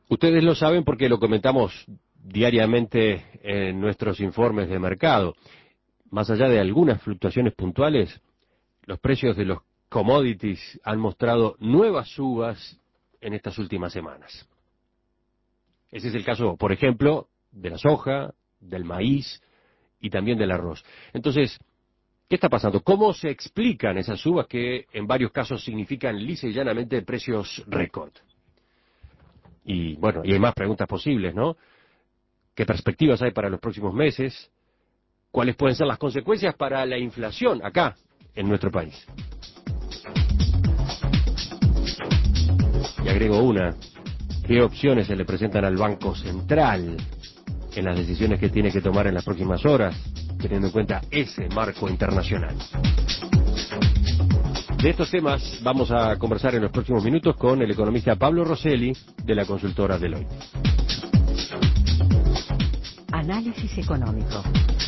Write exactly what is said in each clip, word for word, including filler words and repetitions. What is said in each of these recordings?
Ustedes lo saben porque lo comentamos diariamente en nuestros informes de mercado. Más allá de algunas fluctuaciones puntuales, los precios de los commodities han mostrado nuevas subas en estas últimas semanas. Ese es el caso, por ejemplo, de la soja, del maíz y también del arroz. Entonces, ¿qué está pasando? ¿Cómo se explican esas subas que en varios casos significan lisa y llanamente precios récord? Y bueno, y hay más preguntas posibles, ¿no? ¿Qué perspectivas hay para los próximos meses? ¿Cuáles pueden ser las consecuencias para la inflación acá, en nuestro país? Y agrego una, ¿qué opciones se le presentan al Banco Central en las decisiones que tiene que tomar en las próximas horas, teniendo en cuenta ese marco internacional? De estos temas vamos a conversar en los próximos minutos con el economista Pablo Rosselli, de la consultora Deloitte. Análisis económico.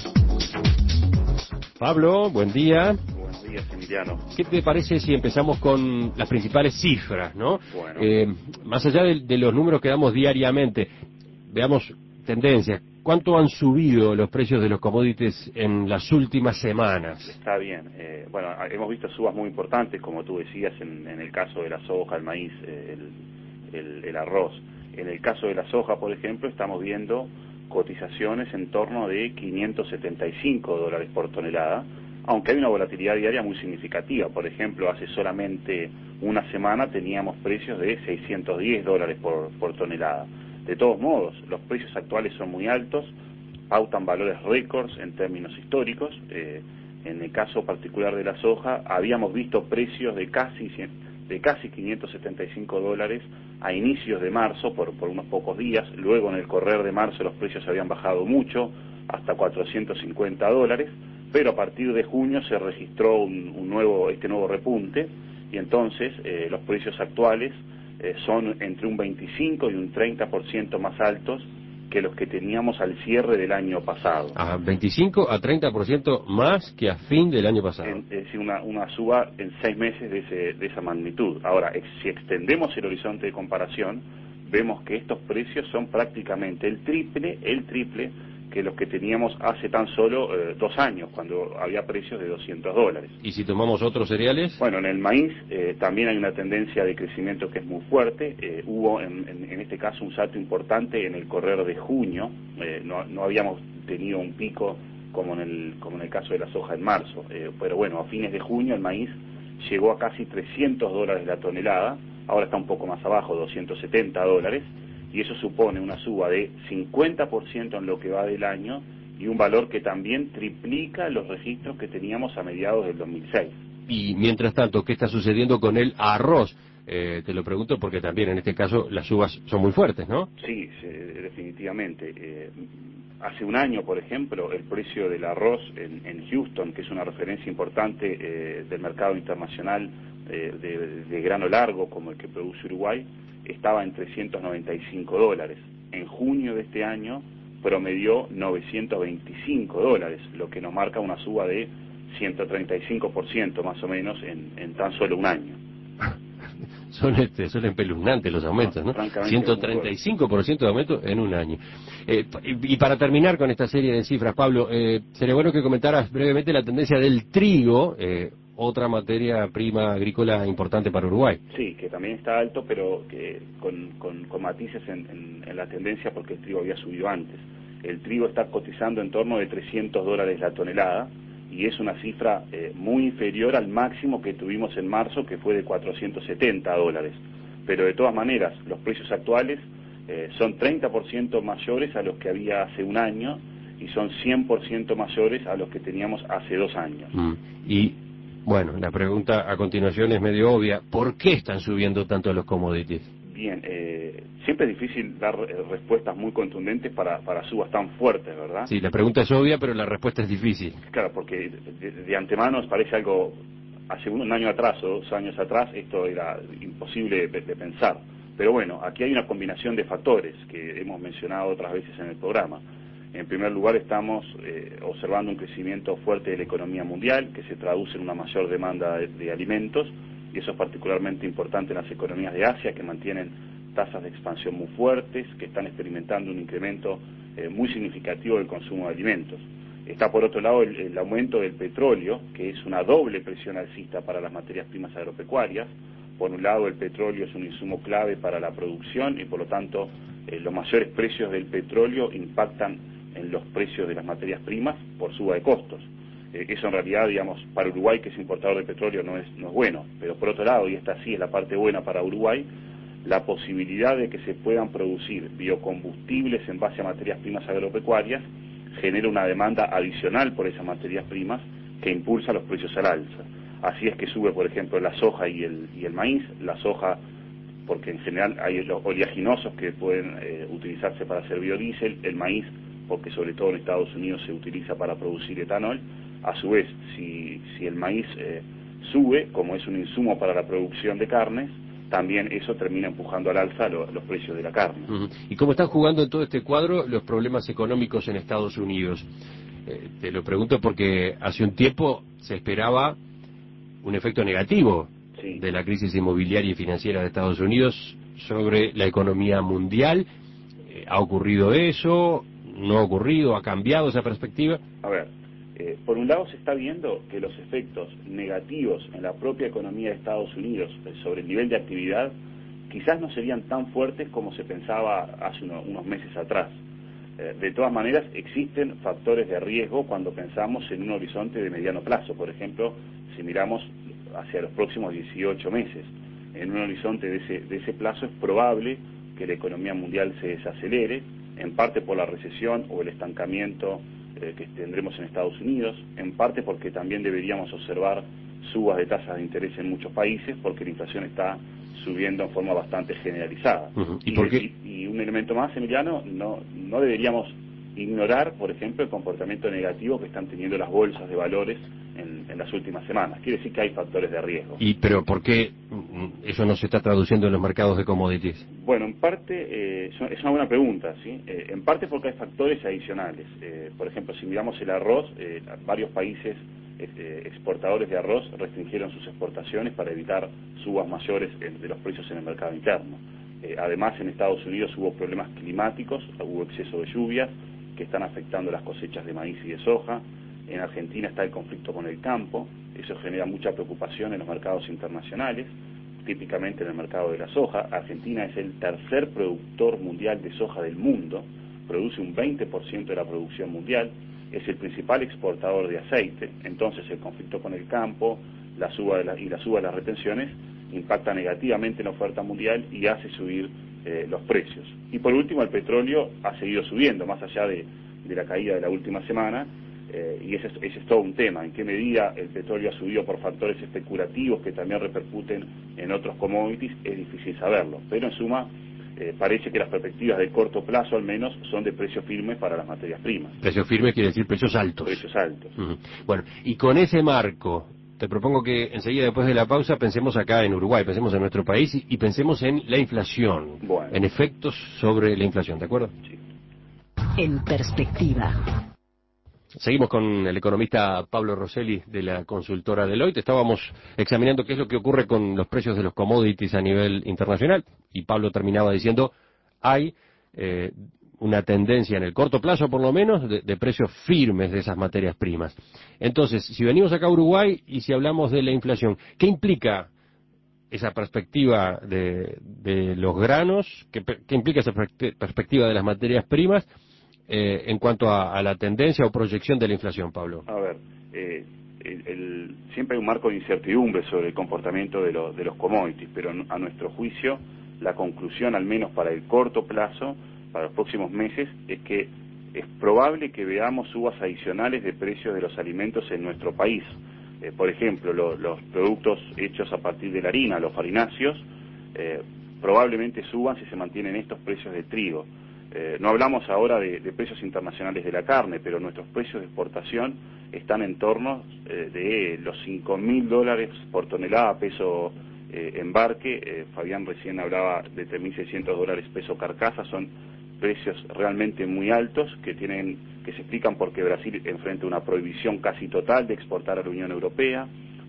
Pablo, buen día. Buenos días, Emiliano. ¿Qué te parece si empezamos con las principales cifras, no? Bueno. Eh, más allá de, de los números que damos diariamente, veamos tendencias. ¿Cuánto han subido los precios de los commodities en las últimas semanas? Está bien. Eh, bueno, hemos visto subas muy importantes, como tú decías, en, en el caso de la soja, el maíz, eh, el, el, el arroz. En el caso de la soja, por ejemplo, estamos viendo cotizaciones en torno de quinientos setenta y cinco dólares por tonelada, aunque hay una volatilidad diaria muy significativa. Por ejemplo, hace solamente una semana teníamos precios de seiscientos diez dólares por, por tonelada. De todos modos, los precios actuales son muy altos, pautan valores récords en términos históricos. Eh, en el caso particular de la soja, habíamos visto precios de casi de casi quinientos setenta y cinco dólares a inicios de marzo, por, por unos pocos días. Luego, en el correr de marzo, los precios habían bajado mucho, hasta cuatrocientos cincuenta dólares, pero a partir de junio se registró un, un nuevo, este nuevo repunte, y entonces eh, los precios actuales eh, son entre un veinticinco y un treinta por ciento más altos que los que teníamos al cierre del año pasado. A veinticinco a treinta por ciento más que a fin del año pasado. En, es decir, una, una suba en seis meses de, ese, de esa magnitud. Ahora, ex, si extendemos el horizonte de comparación, vemos que estos precios son prácticamente el triple, el triple que los que teníamos hace tan solo eh, dos años, cuando había precios de doscientos dólares. ¿Y si tomamos otros cereales? Bueno, en el maíz eh, también hay una tendencia de crecimiento que es muy fuerte. Eh, hubo en, en, en este caso un salto importante en el correr de junio. Eh, no, no habíamos tenido un pico como en el, como en el caso de la soja en marzo. Eh, pero bueno, a fines de junio el maíz llegó a casi trescientos dólares la tonelada. Ahora está un poco más abajo, doscientos setenta dólares. Y eso supone una suba de cincuenta por ciento en lo que va del año y un valor que también triplica los registros que teníamos a mediados del dos mil seis. Y mientras tanto, ¿qué está sucediendo con el arroz? Eh, te lo pregunto porque también en este caso las subas son muy fuertes, ¿no? Sí, sí, definitivamente. Eh, hace un año, por ejemplo, el precio del arroz en, en Houston, que es una referencia importante eh, del mercado internacional eh, de, de grano largo como el que produce Uruguay, estaba en trescientos noventa y cinco dólares. En junio de este año promedió novecientos veinticinco dólares, lo que nos marca una suba de ciento treinta y cinco por ciento más o menos en, en tan solo un año. Son, este, son espeluznantes los aumentos, ¿no? ciento treinta y cinco por ciento de aumento en un año. Eh, y, y para terminar con esta serie de cifras, Pablo, eh, sería bueno que comentaras brevemente la tendencia del trigo, eh, otra materia prima agrícola importante para Uruguay. Sí, que también está alto, pero que con, con, con matices en, en, en la tendencia porque el trigo había subido antes. El trigo está cotizando en torno de trescientos dólares la tonelada, y es una cifra eh, muy inferior al máximo que tuvimos en marzo, que fue de cuatrocientos setenta dólares. Pero de todas maneras, los precios actuales eh, son treinta por ciento mayores a los que había hace un año y son cien por ciento mayores a los que teníamos hace dos años. Mm. Y, bueno, la pregunta a continuación es medio obvia. ¿Por qué están subiendo tanto los commodities? Bien, eh, siempre es difícil dar eh, respuestas muy contundentes para, para subas tan fuertes, ¿verdad? Sí, la pregunta es obvia, pero la respuesta es difícil. Claro, porque de, de antemano parece algo, hace un año atrás o dos años atrás, esto era imposible de, de pensar. Pero bueno, aquí hay una combinación de factores que hemos mencionado otras veces en el programa. En primer lugar, estamos eh, observando un crecimiento fuerte de la economía mundial, que se traduce en una mayor demanda de, de alimentos, y eso es particularmente importante en las economías de Asia, que mantienen tasas de expansión muy fuertes, que están experimentando un incremento eh, muy significativo del consumo de alimentos. Está por otro lado el, el aumento del petróleo, que es una doble presión alcista para las materias primas agropecuarias. Por un lado, el petróleo es un insumo clave para la producción y por lo tanto eh, los mayores precios del petróleo impactan en los precios de las materias primas por suba de costos. Eh, eso en realidad, digamos, para Uruguay, que es importador de petróleo, no es, no es bueno. Pero por otro lado, y esta sí es la parte buena para Uruguay, la posibilidad de que se puedan producir biocombustibles en base a materias primas agropecuarias genera una demanda adicional por esas materias primas que impulsa los precios al alza. Así es que sube, por ejemplo, la soja y el, y el maíz. La soja, porque en general hay los oleaginosos que pueden eh, utilizarse para hacer biodiesel. El maíz, porque sobre todo en Estados Unidos se utiliza para producir etanol. A su vez, si, si el maíz eh, sube, como es un insumo para la producción de carnes, también eso termina empujando al alza lo, los precios de la carne. Uh-huh. ¿Y cómo están jugando en todo este cuadro los problemas económicos en Estados Unidos? Eh, te lo pregunto porque hace un tiempo se esperaba un efecto negativo sí. de la crisis inmobiliaria y financiera de Estados Unidos sobre la economía mundial. Eh, ¿Ha ocurrido eso? ¿No ha ocurrido? ¿Ha cambiado esa perspectiva? A ver, eh, por un lado se está viendo que los efectos negativos en la propia economía de Estados Unidos eh, sobre el nivel de actividad quizás no serían tan fuertes como se pensaba hace uno, unos meses atrás. Eh, de todas maneras, existen factores de riesgo cuando pensamos en un horizonte de mediano plazo. Por ejemplo, si miramos hacia los próximos dieciocho meses, en un horizonte de ese, de ese plazo es probable que la economía mundial se desacelere, en parte por la recesión o el estancamiento eh, que tendremos en Estados Unidos, en parte porque también deberíamos observar subas de tasas de interés en muchos países, porque la inflación está subiendo en forma bastante generalizada. Uh-huh. ¿Y, y, por qué? y, y un elemento más, Emiliano, no, no deberíamos ignorar, por ejemplo, el comportamiento negativo que están teniendo las bolsas de valores en, en las últimas semanas. Quiere decir que hay factores de riesgo. ¿Y pero por qué eso no se está traduciendo en los mercados de commodities? Bueno, en parte, eh, es una buena pregunta, ¿sí? Eh, en parte porque hay factores adicionales. Eh, por ejemplo, si miramos el arroz, eh, varios países eh, exportadores de arroz restringieron sus exportaciones para evitar subas mayores de los precios en el mercado interno. Eh, además, en Estados Unidos hubo problemas climáticos, hubo exceso de lluvias que están afectando las cosechas de maíz y de soja. En Argentina está el conflicto con el campo, eso genera mucha preocupación en los mercados internacionales, típicamente en el mercado de la soja. Argentina es el tercer productor mundial de soja del mundo, produce un veinte por ciento de la producción mundial, es el principal exportador de aceite. Entonces el conflicto con el campo la suba de la, y la suba de las retenciones impacta negativamente en la oferta mundial y hace subir eh, los precios. Y por último, el petróleo ha seguido subiendo, más allá de, de la caída de la última semana, eh, y ese, ese es todo un tema. En qué medida el petróleo ha subido por factores especulativos que también repercuten en otros commodities es difícil saberlo, pero en suma eh, parece que las perspectivas de corto plazo al menos son de precio firme para las materias primas. Precio firme quiere decir precios altos. Precios altos. Uh-huh. Bueno, y con ese marco te propongo que enseguida, después de la pausa, pensemos acá en Uruguay, pensemos en nuestro país y, y pensemos en la inflación, bueno. en efectos sobre la inflación, ¿de acuerdo? Sí. En perspectiva. Seguimos con el economista Pablo Rosselli de la consultora Deloitte. Estábamos examinando qué es lo que ocurre con los precios de los commodities a nivel internacional y Pablo terminaba diciendo, hay eh, una tendencia en el corto plazo, por lo menos, de, de precios firmes de esas materias primas. Entonces, si venimos acá a Uruguay y si hablamos de la inflación, ¿qué implica esa perspectiva de, de los granos? ¿Qué, qué implica esa perspectiva de las materias primas eh, en cuanto a, a la tendencia o proyección de la inflación, Pablo? A ver, eh, el, el, siempre hay un marco de incertidumbre sobre el comportamiento de, lo, de los commodities, pero a nuestro juicio, la conclusión, al menos para el corto plazo, para los próximos meses, es que es probable que veamos subas adicionales de precios de los alimentos en nuestro país. Eh, por ejemplo, lo, los productos hechos a partir de la harina, los farináceos, eh, probablemente suban si se mantienen estos precios de trigo. Eh, no hablamos ahora de, de precios internacionales de la carne, pero nuestros precios de exportación están en torno eh, de los cinco mil dólares por tonelada peso eh, embarque. Eh, Fabián recién hablaba de tres mil seiscientos dólares peso carcasa, son precios realmente muy altos que tienen que se explican porque Brasil enfrenta una prohibición casi total de exportar a la Unión Europea,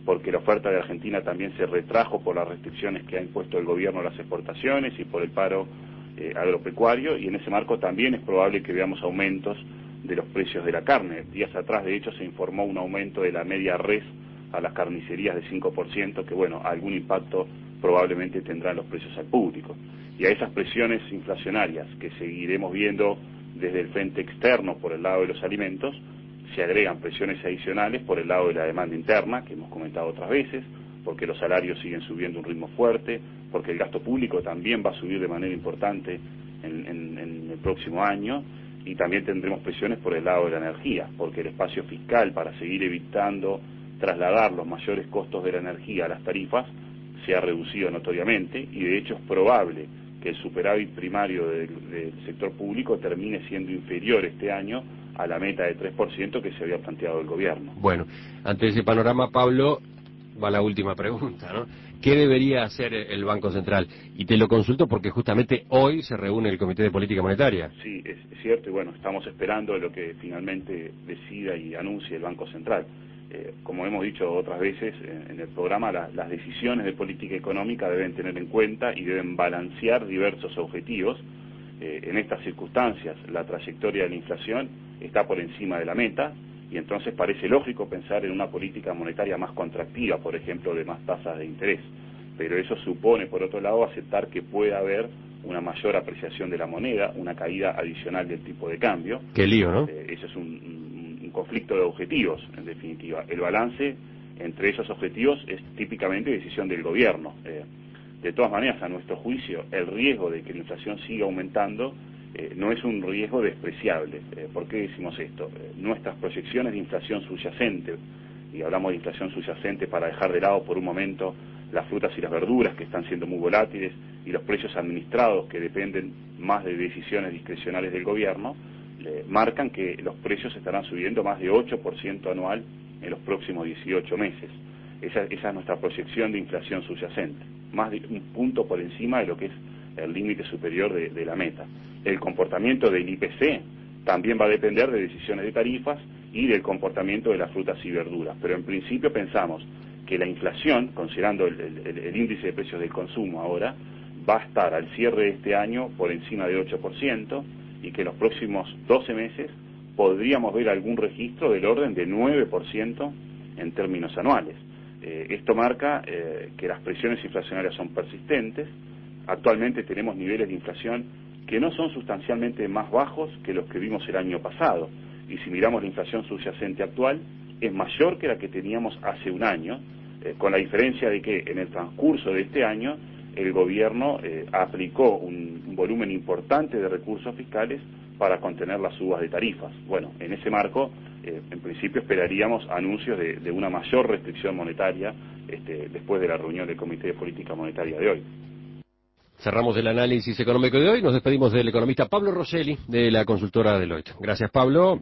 porque la oferta de Argentina también se retrajo por las restricciones que ha impuesto el gobierno a las exportaciones y por el paro eh, agropecuario, y en ese marco también es probable que veamos aumentos de los precios de la carne. Días atrás, de hecho, se informó un aumento de la media res a las carnicerías de cinco por ciento, que bueno, algún impacto probablemente tendrán los precios al público. Y a esas presiones inflacionarias que seguiremos viendo desde el frente externo por el lado de los alimentos, se agregan presiones adicionales por el lado de la demanda interna, que hemos comentado otras veces, porque los salarios siguen subiendo a un ritmo fuerte, porque el gasto público también va a subir de manera importante en, en, en el próximo año, y también tendremos presiones por el lado de la energía, porque el espacio fiscal para seguir evitando trasladar los mayores costos de la energía a las tarifas se ha reducido notoriamente, y de hecho es probable que el superávit primario del, del sector público termine siendo inferior este año a la meta de tres por ciento que se había planteado el gobierno. Bueno, ante ese panorama, Pablo, va la última pregunta, ¿no? ¿Qué debería hacer el Banco Central? Y te lo consulto porque justamente hoy se reúne el Comité de Política Monetaria. Sí, es cierto, y bueno, estamos esperando lo que finalmente decida y anuncie el Banco Central. Eh, como hemos dicho otras veces en, en el programa, la, las decisiones de política económica deben tener en cuenta y deben balancear diversos objetivos. Eh, en estas circunstancias, la trayectoria de la inflación está por encima de la meta, y entonces parece lógico pensar en una política monetaria más contractiva, por ejemplo, de más tasas de interés. Pero eso supone, por otro lado, aceptar que pueda haber una mayor apreciación de la moneda, una caída adicional del tipo de cambio. Qué lío, ¿no? Eh, eso es un, un, un conflicto de objetivos, en definitiva. El balance entre esos objetivos es típicamente decisión del gobierno. Eh, de todas maneras, a nuestro juicio, el riesgo de que la inflación siga aumentando Eh, no es un riesgo despreciable. Eh, ¿Por qué decimos esto? Eh, nuestras proyecciones de inflación subyacente, y hablamos de inflación subyacente para dejar de lado por un momento las frutas y las verduras, que están siendo muy volátiles, y los precios administrados, que dependen más de decisiones discrecionales del gobierno, eh, marcan que los precios estarán subiendo más de ocho por ciento anual en los próximos dieciocho meses. Esa, esa es nuestra proyección de inflación subyacente, más de un punto por encima de lo que es el límite superior de, de la meta. El comportamiento del I P C también va a depender de decisiones de tarifas y del comportamiento de las frutas y verduras, pero en principio pensamos que la inflación, considerando el, el, el índice de precios del consumo ahora, va a estar al cierre de este año por encima de ocho por ciento, y que en los próximos doce meses podríamos ver algún registro del orden de nueve por ciento en términos anuales. Eh, esto marca eh, que las presiones inflacionarias son persistentes. Actualmente tenemos niveles de inflación que no son sustancialmente más bajos que los que vimos el año pasado, y si miramos la inflación subyacente actual, es mayor que la que teníamos hace un año, eh, con la diferencia de que en el transcurso de este año el gobierno eh, aplicó un, un volumen importante de recursos fiscales para contener las subas de tarifas. Bueno, en ese marco, eh, en principio esperaríamos anuncios de, de una mayor restricción monetaria este, después de la reunión del Comité de Política Monetaria de hoy. Cerramos el análisis económico de hoy. Nos despedimos del economista Pablo Rosselli, de la consultora Deloitte. Gracias, Pablo,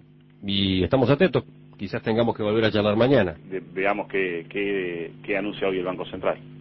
y estamos atentos. Quizás tengamos que volver a charlar mañana. De, veamos qué, qué, qué anuncia hoy el Banco Central.